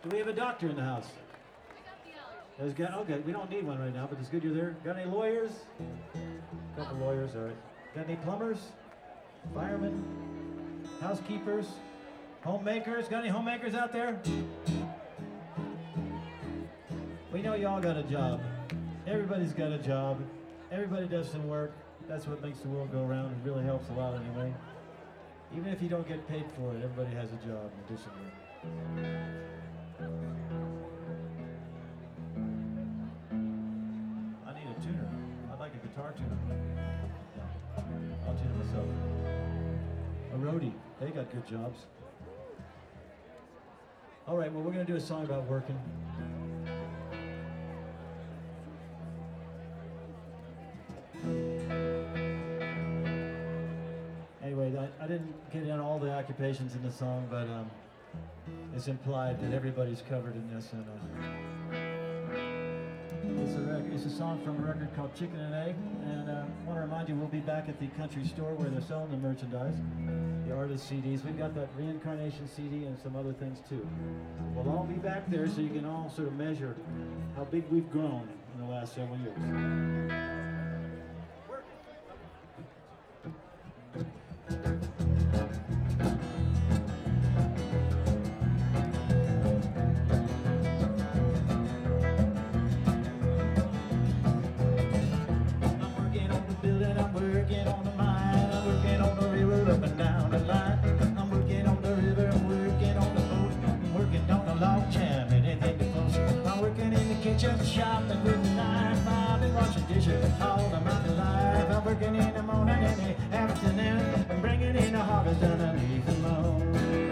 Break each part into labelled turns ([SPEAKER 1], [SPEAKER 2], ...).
[SPEAKER 1] Do we have a doctor in the house? There's got, okay, we don't need one right now, but it's good you're there. Got any lawyers? A couple lawyers, all right. Got any plumbers? Firemen? Housekeepers? Homemakers? Got any homemakers out there? We know y'all got a job. Everybody's got a job. Everybody does some work. That's what makes the world go around. It really helps a lot anyway. Even if you don't get paid for it, everybody has a job in addition to it. I need a tuner. I'd like a guitar tuner. Yeah. I'll tune it myself. A roadie. They got good jobs. All right, well, we're going to do a song about working. Anyway, I didn't get in all the occupations in the song, but it's implied that everybody's covered in this. And it's a song from a record called Chicken and Egg. And I want to remind you, we'll be back at the country store where they're selling the merchandise, the artist CDs. We've got that Reincarnation CD and some other things too. We'll all be back there so you can all sort of measure how big we've grown in the last several years. Shopping with the knife, I've been washing dishes all of my life. I'm working in the morning and the afternoon, I'm bringing in the harvest underneath the moon.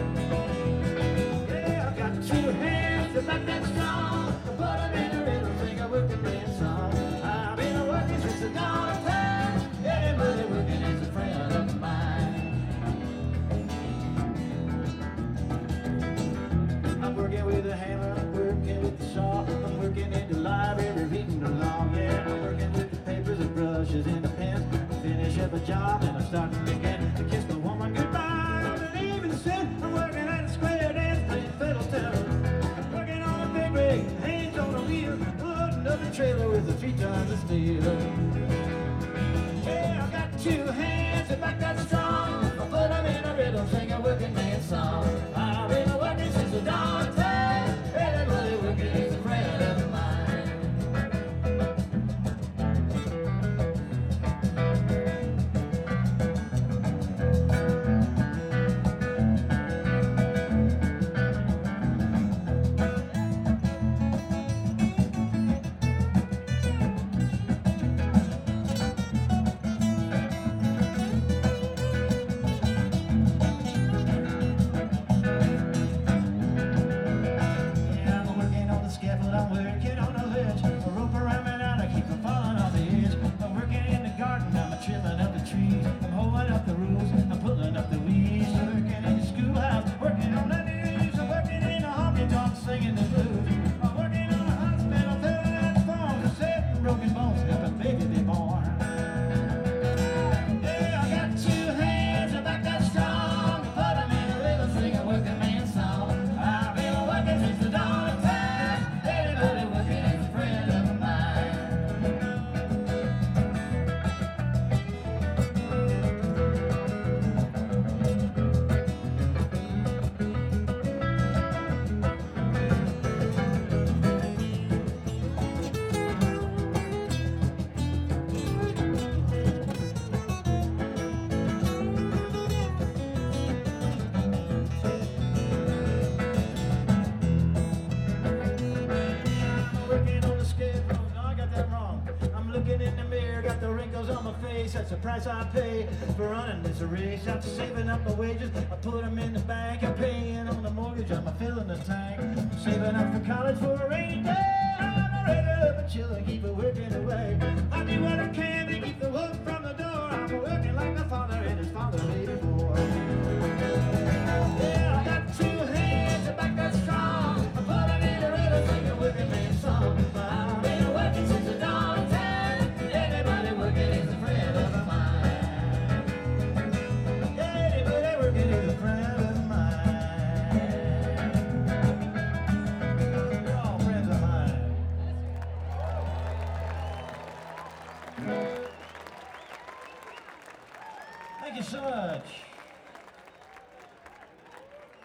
[SPEAKER 1] Yeah, I got two hands that back that strong, I put them in a rhythm, sing a working man's song. I've been working since the dawn of time, anybody working is a friend of mine. I'm working with a hammer, I'm working with the saw, I'm working in the library reading the law. Yeah, I'm working with the papers and brushes and the pens. I finish up a job and I'm starting again to kiss the woman goodbye. I believe in sin. I'm working at a square dance playing fiddle tune. I'm working on a big rig, hands on the wheel, loading up the trailer with the 3 tons of steel. Yeah, I got 2 hands that back that strong. I put them in a rhythm, sing a working man's song. I've been working since the dawn of time. Everybody working is a friend of mine. That's the price I pay for running this race. After saving up my wages, I put them in the bank. I'm paying on the mortgage, I'm filling the tank. I'm saving up for college for a rainy day. I'm ready up and chill and keep it working away. I do what I can to keep the hook from the door. I'm working like my father and his father made before. Yeah, I got 2 hands that back that strong. I put them in a rhythm, sing a working man's song. I've been working since the dawn of time. Everybody working is a friend of mine. Anybody working is a friend of mine. Thank you so much.